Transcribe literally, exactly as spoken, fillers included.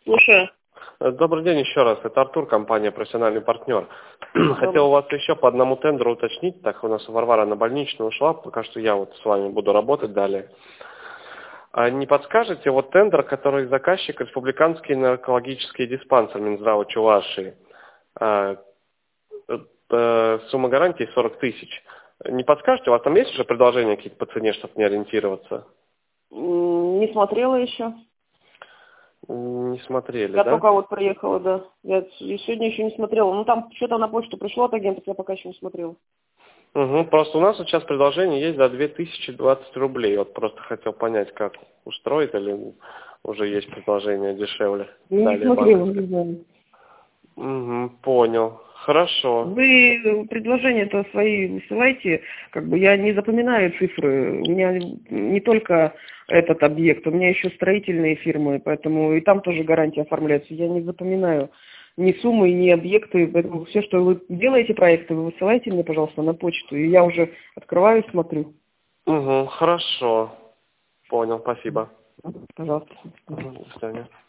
Слушаю. Добрый день еще раз. Это Артур, компания «Профессиональный партнер». Хотел у вас еще по одному тендеру уточнить. Так, у нас Варвара на больничную ушла. Пока что я вот с вами буду работать далее. А не подскажете, вот тендер, который заказчик, республиканский наркологический диспансер Минздрава Чувашии. А, э, сумма гарантии сорок тысяч. Не подскажете, у вас там есть уже предложения какие-то по цене, чтобы не ориентироваться? М, Не смотрела еще. Не смотрели, Я да? только вот проехала, да. Я с- сегодня еще не смотрела. Ну там что-то на почту пришло от агентов, я пока еще не смотрела. Угу. Просто у нас вот сейчас предложение есть за две тысячи двадцать рублей. Вот просто хотел понять, как устроить, или уже есть предложение дешевле. Не Далее смотрела, не банковское. знаю. Угу, понял. Хорошо. Вы предложения-то свои высылайте, как бы я не запоминаю цифры. У меня не только этот объект, у меня еще строительные фирмы, поэтому и там тоже гарантии оформляются. Я не запоминаю ни суммы, ни объекты, поэтому все, что вы делаете проекты, вы высылайте мне, пожалуйста, на почту, и я уже открываю и смотрю. Угу, хорошо. Понял, спасибо. Пожалуйста. Мгм, до свидания.